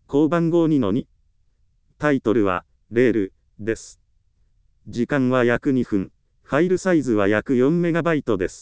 項番号2-2。タイトルは、レール、です。時間は約2分。ファイルサイズは約 4MB です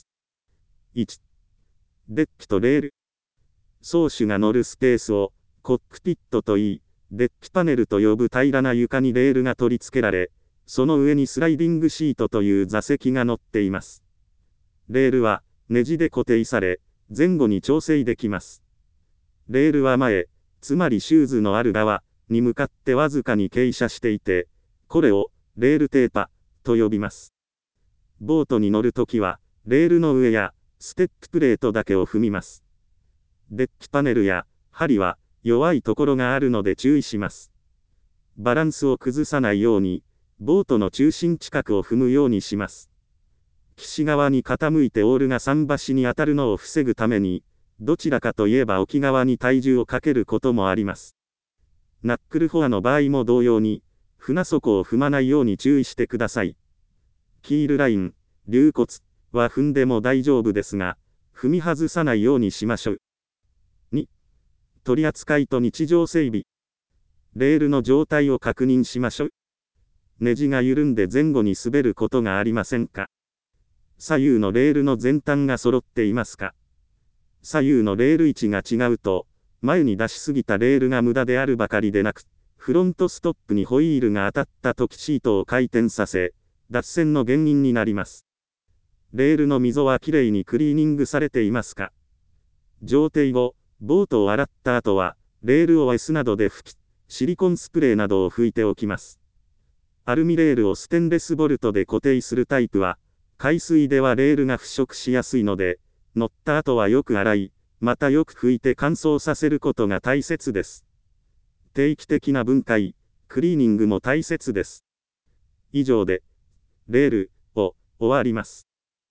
。1、デッキとレール。走手が乗るスペースを、コックピットといい、デッキパネルと呼ぶ平らな床にレールが取り付けられ、その上にスライディングシートという座席が乗っています。レールは、ネジで固定され、前後に調整できます。レールは前、つまりシューズのある側に向かってわずかに傾斜していて、これを、レールテーパと呼びます。ボートに乗るときは、レールの上や、ステッププレートだけを踏みます。デッキパネルや、針は、弱いところがあるので注意します。バランスを崩さないように、ボートの中心近くを踏むようにします。岸側に傾いてオールが桟橋に当たるのを防ぐために、どちらかといえば沖側に体重をかけることもあります。ナックルフォアの場合も同様に、船底を踏まないように注意してください。キールライン、竜骨は踏んでも大丈夫ですが、踏み外さないようにしましょう。2、取扱いと日常整備。レールの状態を確認しましょう。ネジが緩んで前後に滑ることがありませんか？左右のレールの前端が揃っていますか？左右のレール位置が違うと、前に出しすぎたレールが無駄であるばかりでなく、フロントストップにホイールが当たった時シートを回転させ、脱線の原因になります。レールの溝はきれいにクリーニングされていますか？上艇後、ボートを洗った後は、レールを S などで拭き、シリコンスプレーなどを拭いておきます。アルミレールをステンレスボルトで固定するタイプは、海水ではレールが腐食しやすいので、乗った後はよく洗い、またよく拭いて乾燥させることが大切です。定期的な分解、クリーニングも大切です。以上で、レールを終わります。